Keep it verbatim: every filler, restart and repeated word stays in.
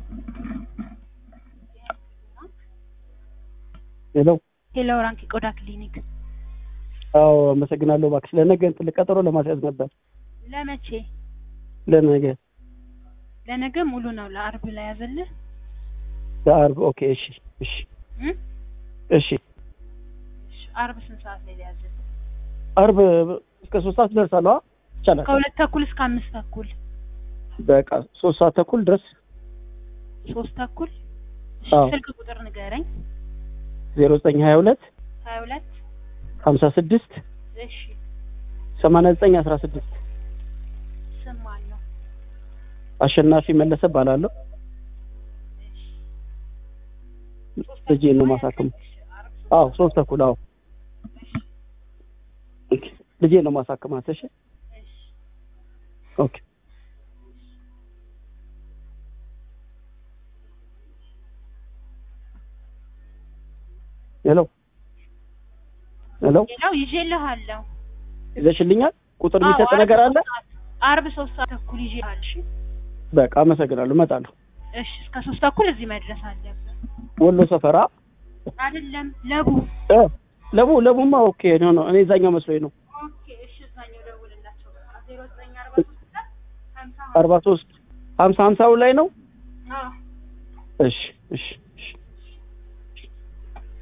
ሄሎ ሄሎ ራንኪ ቆዳ ክሊኒክ። አዎ አመሰግናለሁ። እባክሽ ለነገ እንትን ቀጠሮ ለማስያዝ ነበር። ለመቼ? ለነገ ለነገ ሙሉ ነው። ለአርብ ላይ ያዘልህ? ለአርብ ኦኬ። እሺ እሺ እም እሺ እሺ። አርብ ስንት ሰዓት ላይ ያዘልህ? አርብ እስከ ሶስት ሰዓት ደርሳለሁ። ይቻላል። ከሁለት ተኩል እስከ አምስት ተኩል። በቃ ሶስት ሰዓት ተኩል ድረስ። ሶስት ተኩል። እሺ ስልክ ቁጥር ንገረኝ። ዜሮ ዘጠኝ ሀያ ሁለት ሀያ ሁለት ሀምሳ ስድስት እሺ ሰማንያ ዘጠኝ አስራ ስድስት። ስም አለው? አሸናፊ መለሰ ባላለሁ። ልጄ ነው ማሳከም። አዎ ሶስት ተኩል። አዎ ልጄ ነው ማሳከማት። እሺ ኦኬ። ሄሎ ሄሎ ሄሎ ይዤልሃለሁ። ይዘሽልኛል? ቁጥር የሚሰጥ ነገር አለ? አርብ ሶስት ሰዓት ተኩል ይዤልሃለሁ። እሺ በቃ አመሰግናለሁ። እመጣለሁ። እሺ እስከ ሶስት ተኩል እዚህ መድረስ አለብን። ወሎ ሰፈራ አይደለም ለቡ እ ለቡ ለቡማ ኦኬ ነው ነው። እኔ እዛኛው መስሎኝ ነው። ኦኬ እሺ እዛኛው ደውልላቸው። በቃ ዜሮ ዘጠኝ አርባ ሶስት አርባ ሶስት ሀምሳ ሀምሳው ላይ ነው። አዎ እሺ እሺ